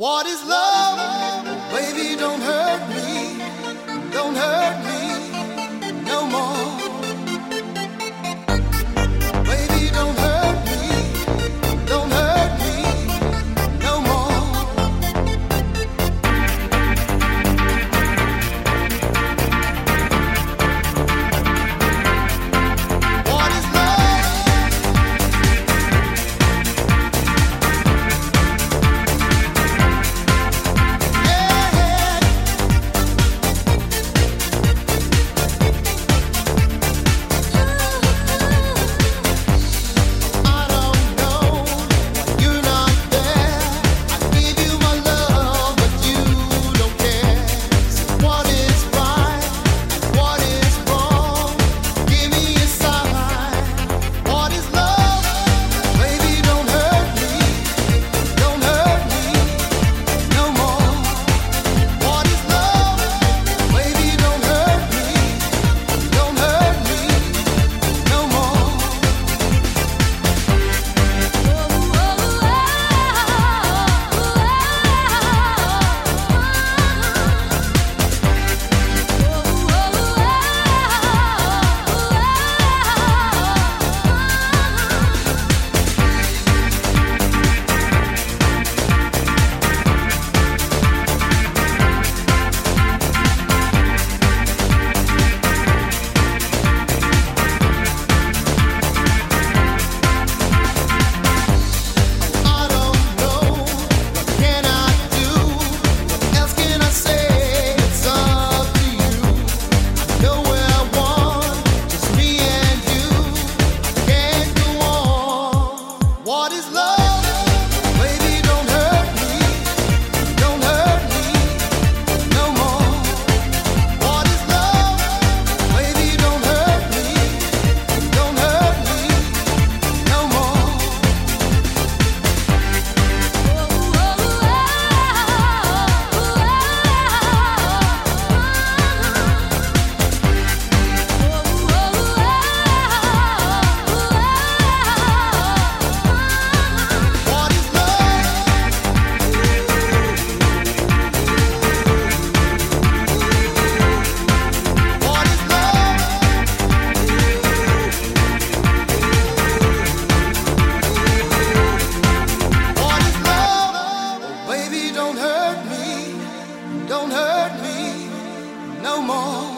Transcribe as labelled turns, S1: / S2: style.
S1: What is love? Baby, don't hurt me. Don't hurt me no more. Baby, don't hurt me. Don't hurt me no more. What is love? Yeah. I don't know, you're not there. I give you my love, but you don't care. So what is right? What is wrong? Give me a sign. What is love? Baby, don't hurt me. Don't hurt me no more. What is love? Baby, don't hurt me. Don't hurt me no more. I don't know, what can I do? What else can I say? It's up to you. I know where I want, just me and you. I can't go on. What is love? Baby, don't hurt me. Don't hurt me no more. What is love? Baby, don't hurt me. Don't hurt me no more. What is love? What is love? What is love? Oh, baby, don't hurt me. Don't hurt me no more.